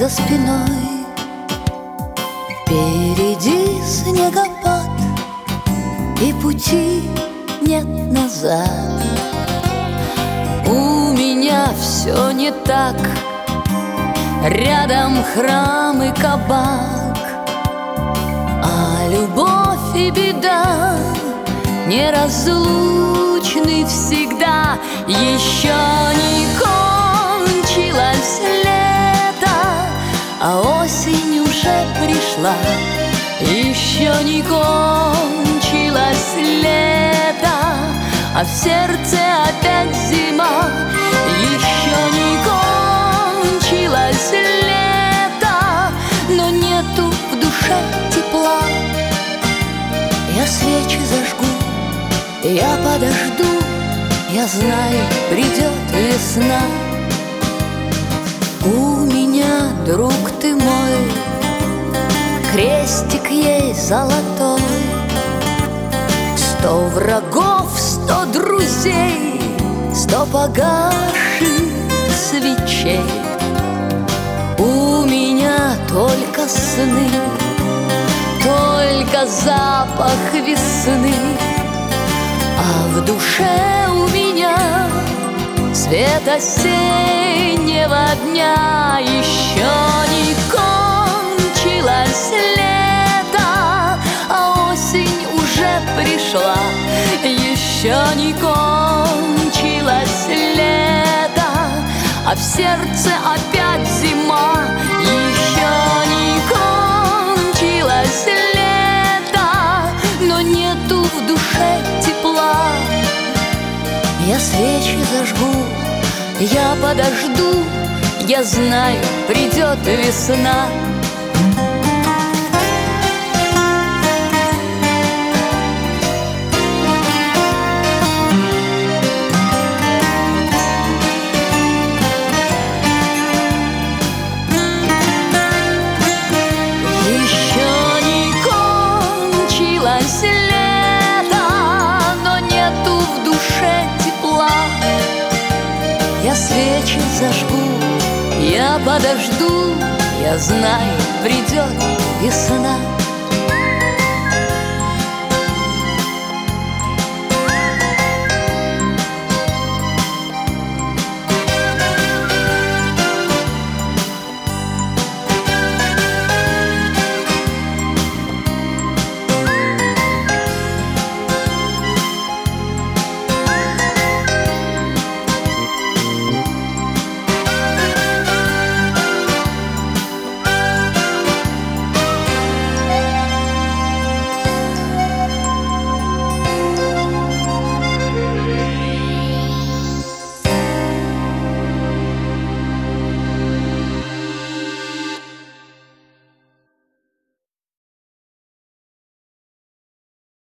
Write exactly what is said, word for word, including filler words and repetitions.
за спиной. Впереди снегопад, и пути нет назад. У меня все не так, рядом храм и кабак, а любовь и беда неразлучны всегда. Еще не кончилось лето, а осень уже пришла. Еще не кончилось лето, а в сердце опять зима. Еще не кончилось лето, но нету в душе тепла. Я свечи зажгу, я подожду, я знаю, придет весна. У меня, друг ты мой, крестик есть золотой. Сто врагов, сто друзей, сто погасших свечей. У меня только сны, только запах весны, а в душе у меня свет осеннего дня. Еще не кончилось лето, а осень уже пришла. Еще не кончилось лето, а в сердце опять зима. Еще не кончилось лето, но нету в душе тепла. Я свечи зажгу, я подожду, я знаю, придет весна. Я свечи зажгу, я подожду, я знаю, придет весна.